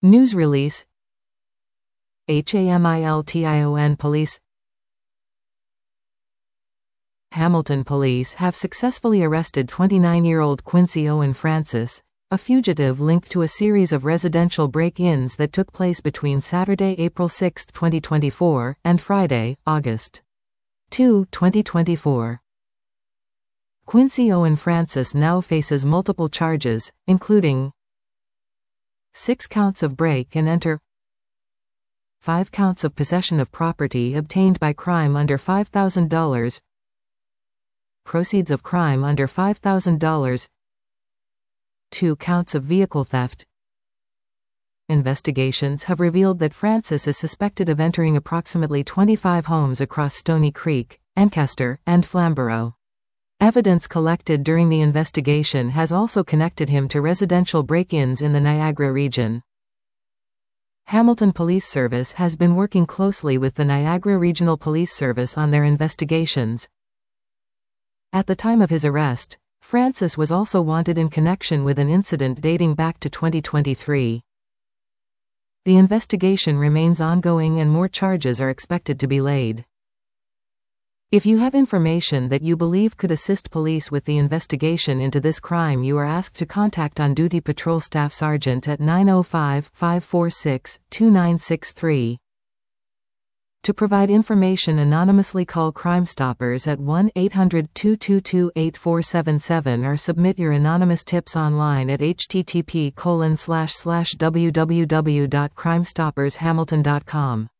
News release. Hamilton Police. Hamilton police have successfully arrested 29-year-old Quincy Owen Francis, a fugitive linked to a series of residential break-ins that took place between Saturday, April 6, 2024, and Friday, August 2, 2024. Quincy Owen Francis now faces multiple charges, including 6 counts of break and enter, 5 counts of possession of property obtained by crime under $5,000, proceeds of crime under $5,000, 2 counts of vehicle theft. Investigations have revealed that Francis is suspected of entering approximately 25 homes across Stony Creek, Ancaster, and Flamborough. Evidence collected during the investigation has also connected him to residential break-ins in the Niagara region. Hamilton Police Service has been working closely with the Niagara Regional Police Service on their investigations. At the time of his arrest, Francis was also wanted in connection with an incident dating back to 2023. The investigation remains ongoing and more charges are expected to be laid. If you have information that you believe could assist police with the investigation into this crime, you are asked to contact on-duty patrol staff sergeant at 905-546-2963. To provide information anonymously, call Crime Stoppers at 1-800-222-8477 or submit your anonymous tips online at http://www.crimestoppershamilton.com.